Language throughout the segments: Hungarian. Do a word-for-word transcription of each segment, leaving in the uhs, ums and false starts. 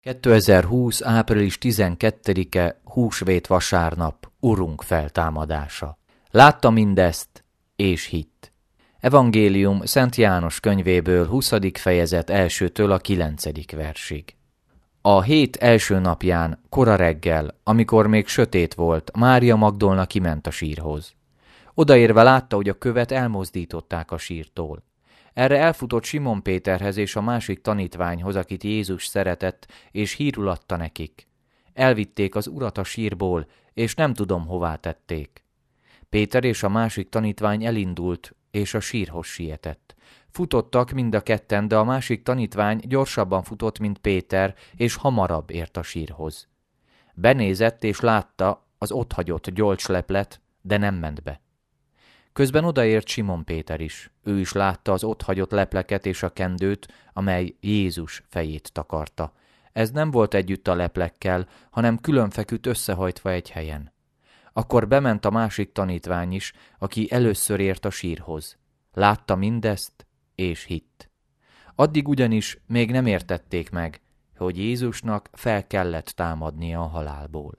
kétezer-húsz. április tizenkettedike. Húsvét vasárnap. Urunk feltámadása. Látta mindezt, és hitt. Evangélium Szent János könyvéből huszadik fejezet elsőtől a kilencedik versig. A hét első napján, kora reggel, amikor még sötét volt, Mária Magdolna kiment a sírhoz. Odaérve látta, hogy a követ elmozdították a sírtól. Erre elfutott Simon Péterhez és a másik tanítványhoz, akit Jézus szeretett, és hírul adta nekik. Elvitték az urat a sírból, és nem tudom, hová tették. Péter és a másik tanítvány elindult, és a sírhoz sietett. Futottak mind a ketten, de a másik tanítvány gyorsabban futott, mint Péter, és hamarabb ért a sírhoz. Benézett, és látta az otthagyott gyolcsleplet, de nem ment be. Közben odaért Simon Péter is. Ő is látta az otthagyott lepleket és a kendőt, amely Jézus fejét takarta. Ez nem volt együtt a leplekkel, hanem külön feküdt összehajtva egy helyen. Akkor bement a másik tanítvány is, aki először ért a sírhoz. Látta mindezt, és hitt. Addig ugyanis még nem értették meg, hogy Jézusnak fel kellett támadnia a halálból.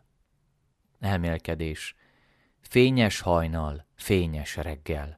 Elmélkedés. Fényes hajnal, fényes reggel.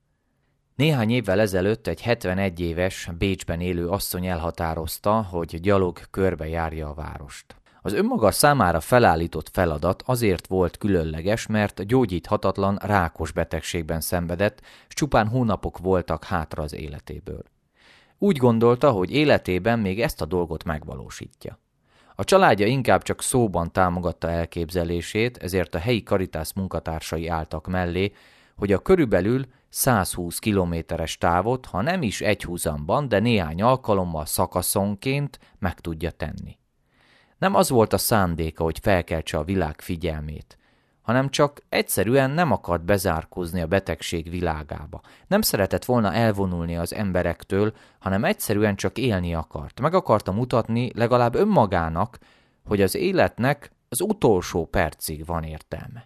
Néhány évvel ezelőtt egy hetvenegy éves, Bécsben élő asszony elhatározta, hogy gyalog körbejárja a várost. Az önmaga számára felállított feladat azért volt különleges, mert gyógyíthatatlan rákos betegségben szenvedett, s csupán hónapok voltak hátra az életéből. Úgy gondolta, hogy életében még ezt a dolgot megvalósítja. A családja inkább csak szóban támogatta elképzelését, ezért a helyi Caritas munkatársai álltak mellé, hogy a körülbelül százhúsz kilométeres távot, ha nem is egyhuzamban, de néhány alkalommal szakaszonként meg tudja tenni. Nem az volt a szándéka, hogy felkeltse a világ figyelmét, hanem csak egyszerűen nem akart bezárkózni a betegség világába. Nem szeretett volna elvonulni az emberektől, hanem egyszerűen csak élni akart. Meg akarta mutatni legalább önmagának, hogy az életnek az utolsó percig van értelme.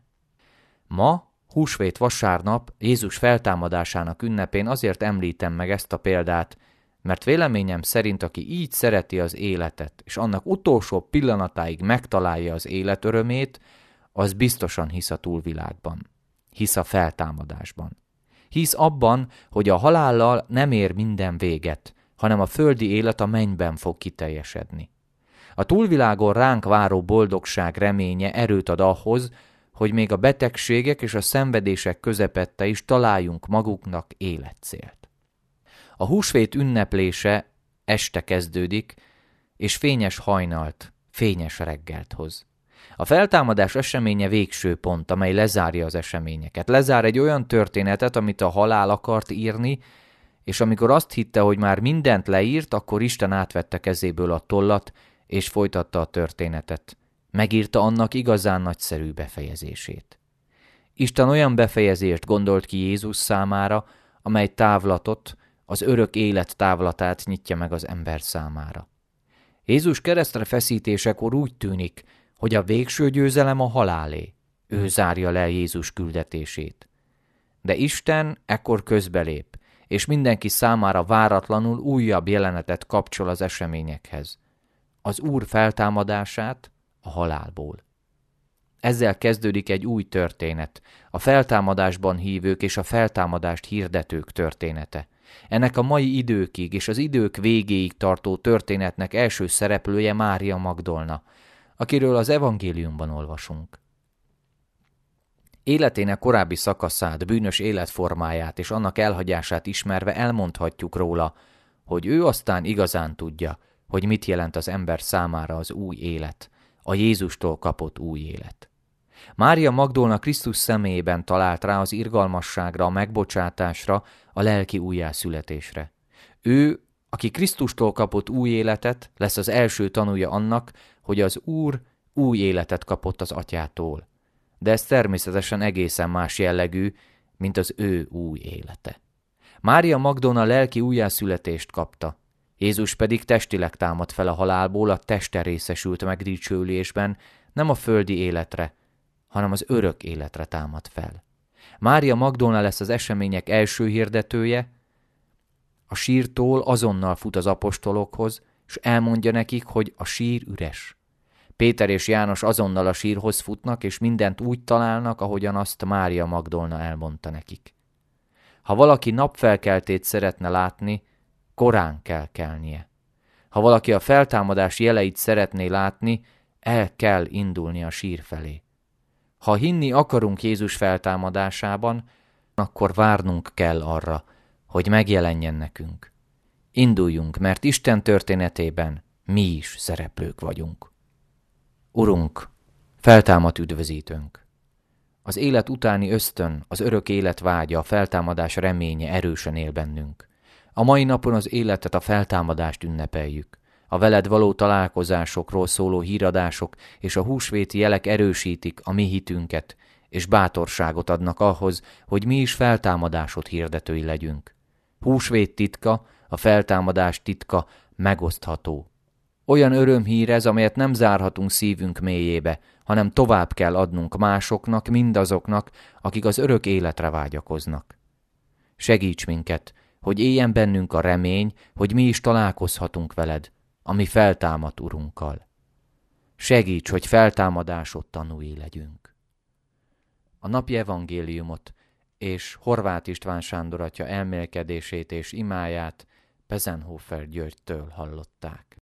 Ma, húsvét vasárnap, Jézus feltámadásának ünnepén azért említem meg ezt a példát, mert véleményem szerint, aki így szereti az életet, és annak utolsó pillanatáig megtalálja az élet örömét, az biztosan hisz a túlvilágban, hisz a feltámadásban. Hisz abban, hogy a halállal nem ér minden véget, hanem a földi élet a mennyben fog kiteljesedni. A túlvilágon ránk váró boldogság reménye erőt ad ahhoz, hogy még a betegségek és a szenvedések közepette is találjunk maguknak életcélt. A húsvét ünneplése este kezdődik, és fényes hajnalt, fényes reggelt hoz. A feltámadás eseménye végső pont, amely lezárja az eseményeket. Lezár egy olyan történetet, amit a halál akart írni, és amikor azt hitte, hogy már mindent leírt, akkor Isten átvette kezéből a tollat, és folytatta a történetet. Megírta annak igazán nagyszerű befejezését. Isten olyan befejezést gondolt ki Jézus számára, amely távlatot, az örök élet távlatát nyitja meg az ember számára. Jézus keresztre feszítésekor úgy tűnik, hogy a végső győzelem a halálé. Ő zárja le Jézus küldetését. De Isten ekkor közbelép, és mindenki számára váratlanul újabb jelenetet kapcsol az eseményekhez. Az Úr feltámadását a halálból. Ezzel kezdődik egy új történet, a feltámadásban hívők és a feltámadást hirdetők története. Ennek a mai időkig és az idők végéig tartó történetnek első szereplője Mária Magdolna, akiről az evangéliumban olvasunk. Életének korábbi szakaszát, bűnös életformáját és annak elhagyását ismerve elmondhatjuk róla, hogy ő aztán igazán tudja, hogy mit jelent az ember számára az új élet, a Jézustól kapott új élet. Mária Magdolna Krisztus személyében talált rá az irgalmasságra, a megbocsátásra, a lelki újjászületésre. Ő, aki Krisztustól kapott új életet, lesz az első tanúja annak, hogy az Úr új életet kapott az Atyától. De ez természetesen egészen más jellegű, mint az ő új élete. Mária Magdolna lelki újjászületést kapta, Jézus pedig testileg támad fel a halálból, a teste részesült megdicsőülésben, nem a földi életre, hanem az örök életre támad fel. Mária Magdolna lesz az események első hirdetője, a sírtól azonnal fut az apostolokhoz, s elmondja nekik, hogy a sír üres. Péter és János azonnal a sírhoz futnak, és mindent úgy találnak, ahogyan azt Mária Magdolna elmondta nekik. Ha valaki napfelkeltét szeretne látni, korán kell kelnie. Ha valaki a feltámadás jeleit szeretné látni, el kell indulni a sír felé. Ha hinni akarunk Jézus feltámadásában, akkor várnunk kell arra, hogy megjelenjen nekünk. Induljunk, mert Isten történetében mi is szereplők vagyunk. Urunk, feltámadt üdvözítőnk! Az élet utáni ösztön, az örök élet vágya, a feltámadás reménye erősen él bennünk. A mai napon az életet, a feltámadást ünnepeljük. A veled való találkozásokról szóló híradások és a húsvéti jelek erősítik a mi hitünket, és bátorságot adnak ahhoz, hogy mi is feltámadásod hirdetői legyünk. Húsvét titka, a feltámadás titka megosztható. Olyan örömhír ez, amelyet nem zárhatunk szívünk mélyébe, hanem tovább kell adnunk másoknak, mindazoknak, akik az örök életre vágyakoznak. Segíts minket, hogy éljen bennünk a remény, hogy mi is találkozhatunk veled, a mi feltámadt Urunkkal. Segíts, hogy feltámadásod tanúi legyünk. A napi evangéliumot és Horváth István Sándor atya elmélkedését és imáját Pezenhofer Györgytől hallották.